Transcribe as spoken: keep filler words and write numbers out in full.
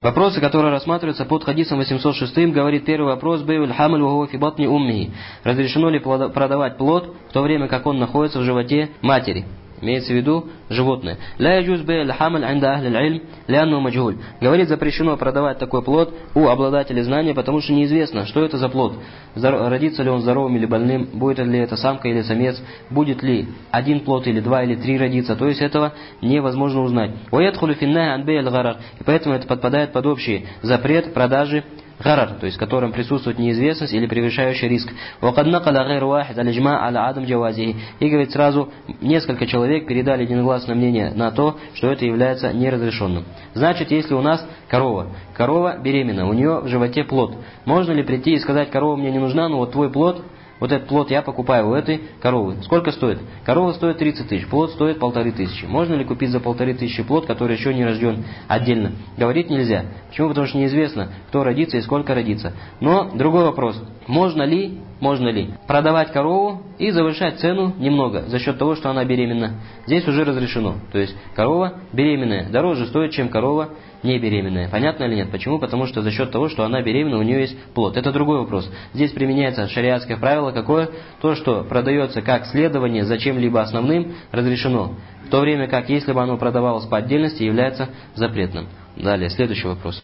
Вопросы, которые рассматриваются под хадисом восемьсот шестым, говорит первый вопрос: «Бейуль хамаль ва хуа фи батни уммихи». Разрешено ли продавать плод в то время, как он находится в животе матери? Имеется в виду животное. «Ля яджуз бей'уль хамаль инда ахлил илм лианну маджхуль». Говорит, запрещено продавать такой плод у обладателя знания, потому что неизвестно, что это за плод. Родится ли он здоровым или больным, будет ли это самка или самец, будет ли один плод или два или три родиться. То есть этого невозможно узнать. «Ва ядхулю финнахи ан бей'иль гарар». И поэтому это подпадает под общий запрет продажи гарар, то есть в котором присутствует неизвестность или превышающий риск. وَقَدْ نَقَلَ غَيْرُ وَاحِدْ الْإِجْمَاعَ عَلَى عَدَمْ جَوَازِهِ. И говорит, сразу несколько человек передали единогласное мнение на то, что это является неразрешенным. Значит, если у нас корова, корова беременна, у нее в животе плод, можно ли прийти и сказать: корова мне не нужна, но вот твой плод, вот этот плод я покупаю у этой коровы. Сколько стоит? Корова стоит тридцать тысяч, плод стоит полторы тысячи. Можно ли купить за полторы тысячи плод, который еще не рожден отдельно? Говорить нельзя. Почему? Потому что неизвестно, кто родится и сколько родится. Но другой вопрос. Можно ли, можно ли продавать корову и завышать цену немного за счет того, что она беременна? Здесь уже разрешено. То есть корова беременная дороже стоит, чем корова не беременная. Понятно или нет? Почему? Потому что за счет того, что она беременна, у нее есть плод. Это другой вопрос. Здесь применяется шариатское правило какое? То, что продается как следование за чем-либо основным, разрешено. В то время как, если бы оно продавалось по отдельности, является запретным. Далее, следующий вопрос.